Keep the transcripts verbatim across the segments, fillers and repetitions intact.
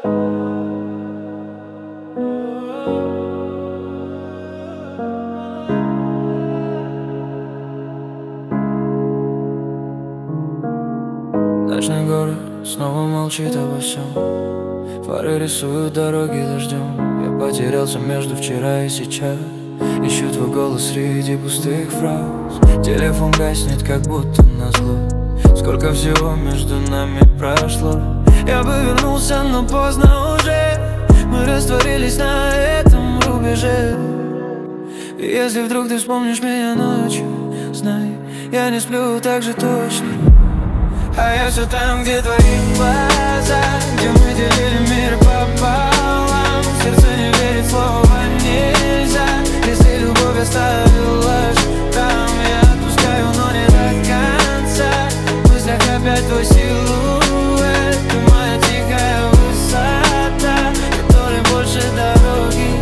Ночной город снова молчит обо всем. Фары рисуют дороги дождем. Я потерялся между вчера и сейчас. Ищу твой голос среди пустых фраз. Телефон гаснет, как будто назло. Сколько всего между нами прошло. Я бы вернулся, но поздно уже. Мы растворились на этом рубеже. И если вдруг ты вспомнишь меня ночью, знай, я не сплю так же точно. А я все там, где твои глаза, где мы делили мир пополам. Сердце не верит, слова нельзя. Если любовь оставила, там я отпускаю, но не до конца. В мыслях опять твой силуэт. Ты моя тихая высота, которой больше дороги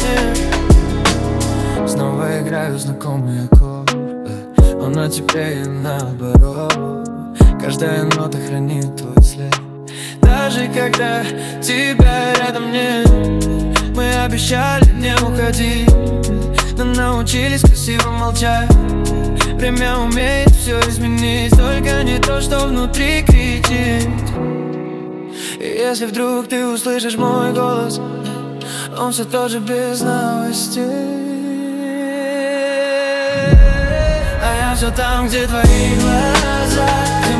нет. Снова играю знакомые аккорды, но на тебе и наоборот. Каждая нота хранит твой след. Даже когда тебя рядом нет. Мы обещали не уходить, но научились красиво молчать. Время умеет все изменить, только не то, что внутри кричит. И если вдруг ты услышишь мой голос, он все тот же без новостей. А я все там, где твои глаза, где